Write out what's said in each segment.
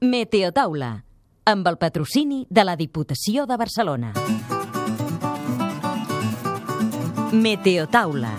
Meteotaula, amb el patrocini de la Diputació de Barcelona. Meteotaula.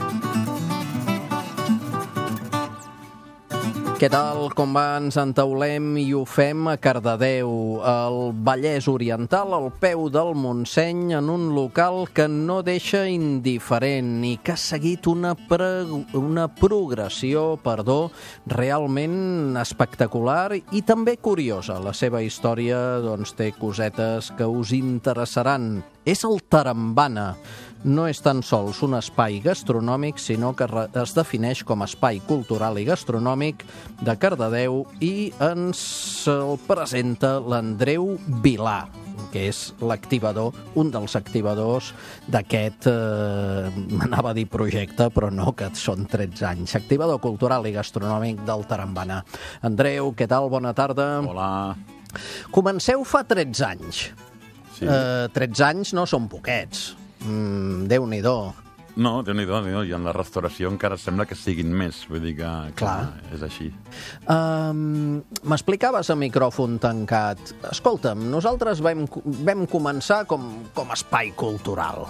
Què tal? Com va? Ens entaulem i ho fem a Cardedeu, al Vallès Oriental, al peu del Montseny, en un local que no deixa indiferent i que ha seguit una progressió realment espectacular i també curiosa. La seva història té cosetes que us interessaran. És el Tarambana. No és tan sols un espai gastronòmic, sinó que es defineix com a espai cultural i gastronòmic de Cardedeu i ens el presenta l'Andreu Vilà, que és l'activador, un dels activadors d'aquest, m'anava a dir projecte, però no, que són 13 anys. Activador cultural i gastronòmic del Tarambana. Andreu, què tal? Bona tarda. Hola. Comenceu fa 13 anys. Sí. 13 anys no són poquets. Déu-n'hi-do. No, Déu-n'hi-do, i en la restauració encara sembla que siguin més, vull dir que és així. M'explicaves a micròfon tancat. Escolta'm, nosaltres vam començar com espai cultural.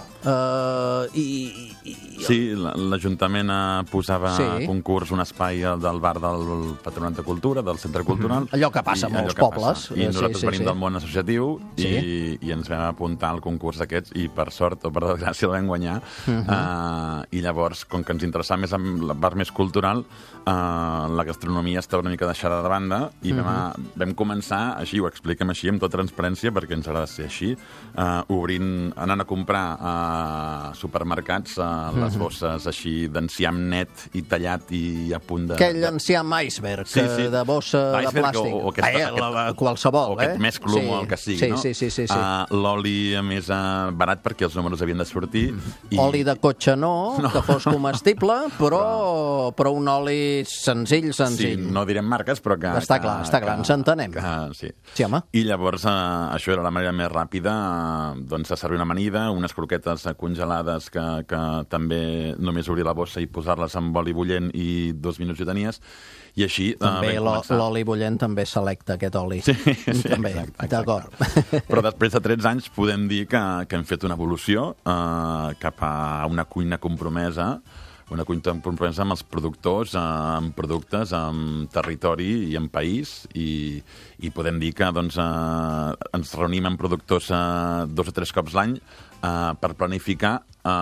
Sí, l'Ajuntament posava a concurs un espai del bar del Patronat de Cultura, del Centre Cultural. Allò que passa a molts pobles. I nosaltres venim del món associatiu i ens vam apuntar al concurs aquests i per sort o per desgràcia el vam guanyar. I llavors, com que ens interessava més amb la part més cultural, la gastronomia estava una mica deixada de banda i vam començar, així ho expliquem així, amb tota transparència, perquè ens agrada ser així, anant a comprar a supermercats les bosses així d'enciam net i tallat i a punt de... Aquell enciam iceberg, de bossa de plàstic. Qualsevol, o aquest mesclum o el que sigui, no? Sí. L'oli més barat perquè els números havien de sortir. Oli de cotxe no, que fos comestible, però un oli senzill. Sí, no direm marques, però que... Està clar, ens entenem. Sí, home. I llavors això era la manera més ràpida de servir una amanida, unes croquetes congelades que també només obrir la bossa i posar-les amb oli bullent i 2 minuts ho tenies. I així també l'oli bullent també selecta aquest oli. Sí, també. Exacte. D'acord. Però després de 13 anys podem dir que hem fet una evolució cap a una cuina compromesa, amb els productors, amb productes, amb territori i amb país, i podem dir que ens reunim amb productors 2 o 3 cops l'any per planificar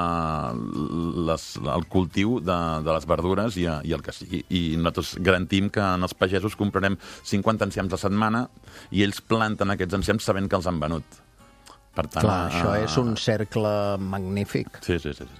el cultiu de les verdures i el que sigui. I nosaltres garantim que en els pagesos comprarem 50 enciams a setmana i ells planten aquests enciams sabent que els han venut. Per tant, clar, això és un cercle magnífic. Sí.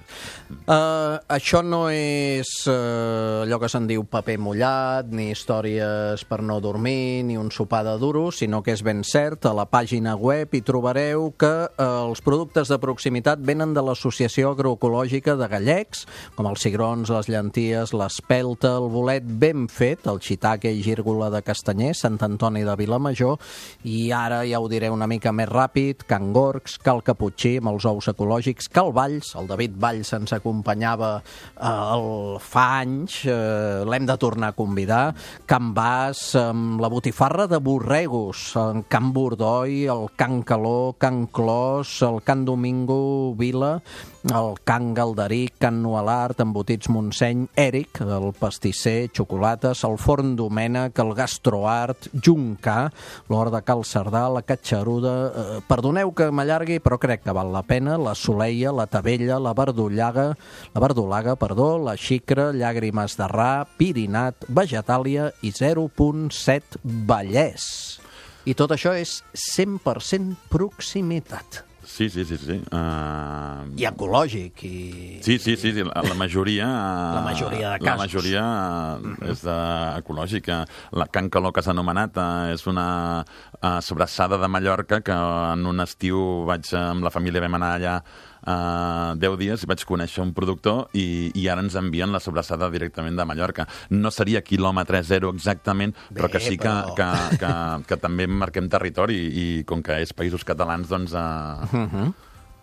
Això no és allò que se'n diu paper mullat, ni històries per no dormir, ni un sopar de duros, sinó que és ben cert. A la pàgina web hi trobareu que els productes de proximitat venen de l'Associació Agroecològica de Gallecs, com els cigrons, les llenties, l'espelta, el bolet ben fet, el shiitake i gírgola de Castanyers, Sant Antoni de Vilamajor, i ara ja ho diré una mica més ràpid, Can Gorgs, Cal Caputxí, amb els ous ecològics, Cal Valls, el David Valls ens acompanyava fa anys, l'hem de tornar a convidar, Can Bas, amb la botifarra de borregos, Can Bordoi, el Can Caló, Can Clos, el Can Domingo Vila, el Can Galderic, Can Noelart, embotits Montseny, Eric, el pastisser, xocolates, el Forn Domènec, el Gastroart, Juncà, l'Hort de Cal Cerdà, la Catxaruda, perdoneu que m'allargui, però crec que val la pena, la Soleia, la Tavella, la Verdolaga, la Xicra, Llàgrimes de Ra, Pirinat, Vegetàlia i 0.7 Vallès. I tot això és 100% proximitat. Sí. I ecològic. Sí, la majoria... La majoria de casos. La majoria és ecològica. La Can Caló, que s'ha anomenat, és una sobrassada de Mallorca que en un estiu amb la família vam anar allà 10 dies i vaig conèixer un productor i ara ens envien la sobrassada directament de Mallorca. No seria quilòmetre zero exactament, però que sí que també marquem territori i com que és Països Catalans, doncs...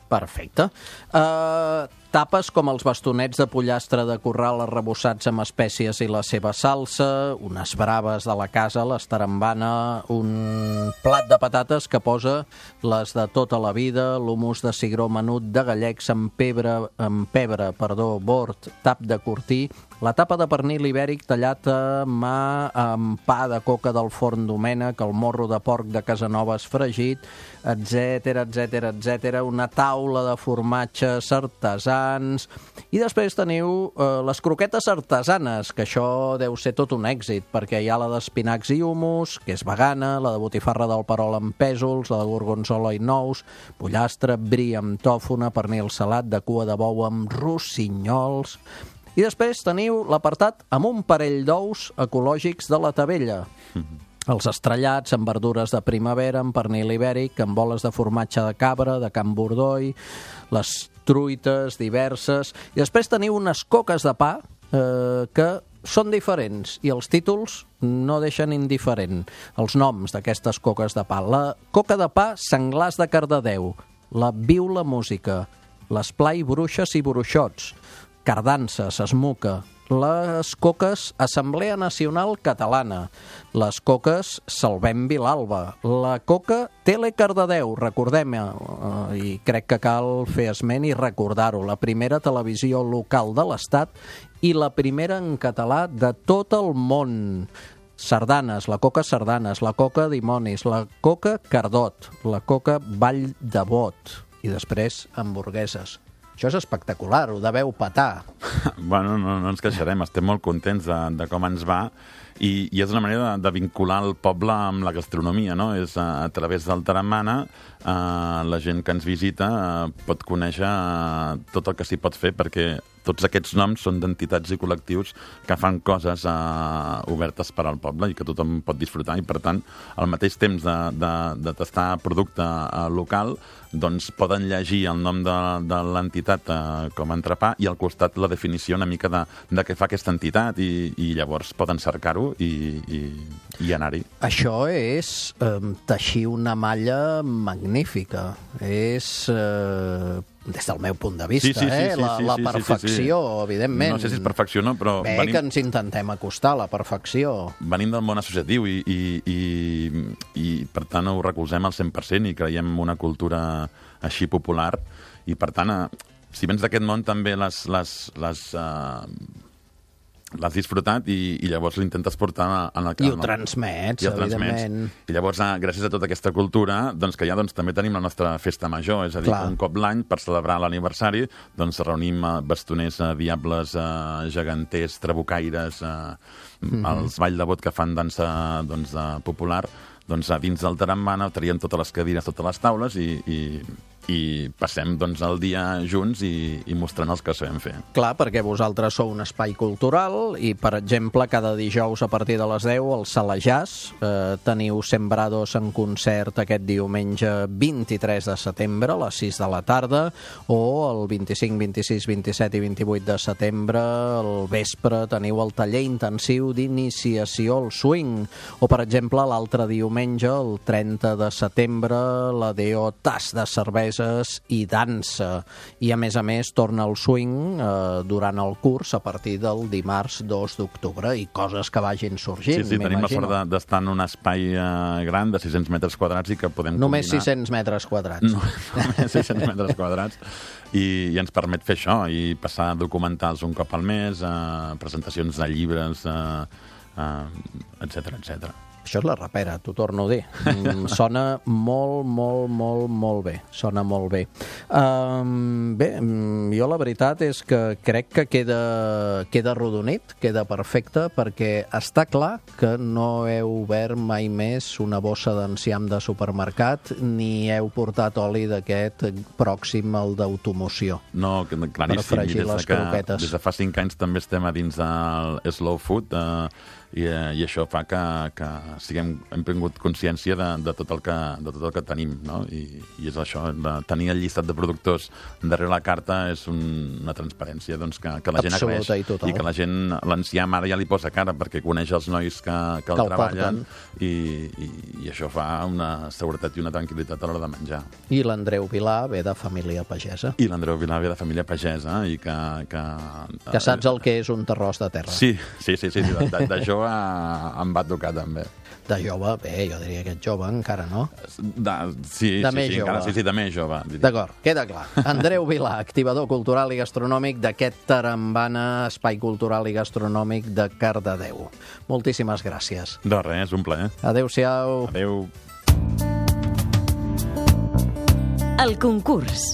Perfecte. Tapes com els bastonets de pollastre de corral arrebossats amb espècies i la seva salsa, unes braves de la casa, l'estarambana, un plat de patates que posa les de tota la vida, l'humus de cigró menut de gallecs amb pebre, bord, tap de cortí, la tapa de pernil ibèric tallat a mà amb pa de coca del forn Domènec, el morro de porc de Casanovas fregit, etc. Una taula de formatges artesans. I després teniu les croquetes artesanes, que això deu ser tot un èxit, perquè hi ha la d'espinacs i humus, que és vegana, la de botifarra del Perol amb pèsols, la de gorgonzola i nous, pollastre, brie amb tòfona, pernil salat de cua de bou amb rossinyols. I després teniu l'apartat amb un parell d'ous ecològics de la Tavella. Els estrellats amb verdures de primavera, amb pernil ibèric, amb boles de formatge de cabra, de Can Bordoi, les truites diverses. I després teniu unes coques de pa que són diferents i els títols no deixen indiferent els noms d'aquestes coques de pa. La coca de pa Senglars de Cardedeu, la Viu la Música, l'Esplai Bruixes i Bruixots, Cardances, Esmuca, les coques Assemblea Nacional Catalana, les coques Salvem Vilalba, la coca Tele Cardedeu, recordem, i crec que cal fer esment i recordar-ho, la primera televisió local de l'Estat i la primera en català de tot el món. Sardanes, la coca Sardanes, la coca Dimonis, la coca Cardot, la coca Vall de Bot i després hamburgueses. Això és espectacular, ho deveu petar. Bueno, no ens queixarem, estem molt contents de com ens va i és una manera de vincular el poble amb la gastronomia, no? És a través del Tarambana la gent que ens visita pot conèixer tot el que s'hi pot fer, perquè tots aquests noms són d'entitats i col·lectius que fan coses obertes per al poble i que tothom pot disfrutar, i per tant, al mateix temps de tastar producte local, doncs poden llegir el nom de l'entitat com a entrepà i al costat la definició una mica de què fa aquesta entitat, i llavors poden cercar-ho i anar-hi. Això és teixir una malla magnífica. És, des del meu punt de vista, la perfecció, evidentment. No sé si és perfecció o no, però... Bé, que ens intentem acostar a la perfecció. Venim del món associatiu i per tant, ho recolzem al 100% i creiem en una cultura així popular. I, per tant, si vens d'aquest món, també l'has disfrutat i llavors l'intentes portar en el I ho transmets, evidentment. I llavors, gràcies a tota aquesta cultura, doncs que ja també tenim la nostra festa major, és a dir, un cop l'any, per celebrar l'aniversari, doncs reunim bastoners, diables, geganters, trabucaires, els Vall de Bot que fan dansa popular, doncs dins del Tarambana traiem totes les cadires, totes les taules i passem el dia junts i mostrant els que sabem fer. Clar, perquè vosaltres sou un espai cultural i, per exemple, cada dijous a partir de les 10 al Sala Jazz teniu Sembrados en concert aquest diumenge 23 de setembre a les 6 de la tarda, o el 25, 26, 27 i 28 de setembre al vespre teniu el taller intensiu d'iniciació al swing, o, per exemple, l'altre diumenge, el 30 de setembre, la DO Tas de cervesa i dansa. I, a més, torna el swing durant el curs a partir del dimarts 2 d'octubre i coses que vagin sorgint, Sí, tenim la sort d'estar en un espai gran de 600 metres quadrats i que podem Només combinar... 600 metres quadrats. Només 600 metres quadrats. I ens permet fer això, i passar documentals un cop al mes, presentacions de llibres, etc. Això és la rapera, t'ho torno a dir. Sona molt bé. Sona molt bé. Bé, jo la veritat és que crec que queda arrodonit, queda perfecte, perquè està clar que no heu obert mai més una bossa d'enciam de supermercat ni heu portat oli d'aquest pròxim al d'automoció. No, claríssim. Per fregir les croquetes. Des de fa 5 anys també estem a dins del slow food, i això fa que hem tingut consciència de tot el que tenim, no? I és això, tenir el llistat de productors darrere la carta és una transparència doncs, que la gent agraeix i que la gent, l'enciam ara ja li posa cara perquè coneix els nois que el treballen i això fa una seguretat i una tranquil·litat a l'hora de menjar. I l'Andreu Vilà ve de família pagesa. I l'Andreu Vilà ve de família pagesa i que saps el que és un terròs de terra. Sí, de jove em va tocar també. De jove, bé, jo diria que ets jove encara, no? Sí, de més jove. D'acord, queda clar. Andreu Vilà, activador cultural i gastronòmic d'aquest Tarambana, espai cultural i gastronòmic de Cardedeu. Moltíssimes gràcies. De res, un plaer. Adéu-siau. Adéu. El concurs.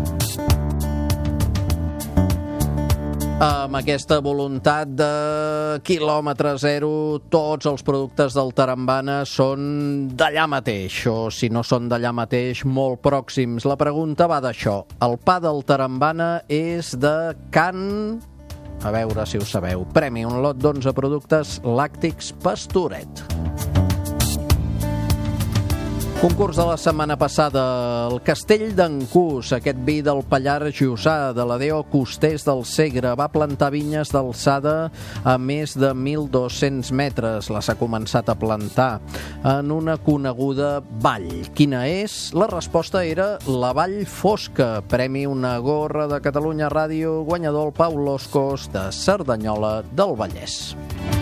Amb aquesta voluntat de quilòmetre zero, tots els productes del Tarambana són d'allà mateix, o si no són d'allà mateix, molt pròxims. La pregunta va d'això. El pa del Tarambana és de Can... A veure si ho sabeu. Premi, un lot d'11 productes làctics Pastoret. Concurs de la setmana passada, el Castell d'en Cús, aquest vi del Pallars Jussà, de la D.O. Costers del Segre, va plantar vinyes d'alçada a més de 1.200 metres. Les ha començat a plantar en una coneguda vall. Quina és? La resposta era la Vall Fosca. Premi una gorra de Catalunya Ràdio, guanyador el Pau Loscos, de Cerdanyola del Vallès.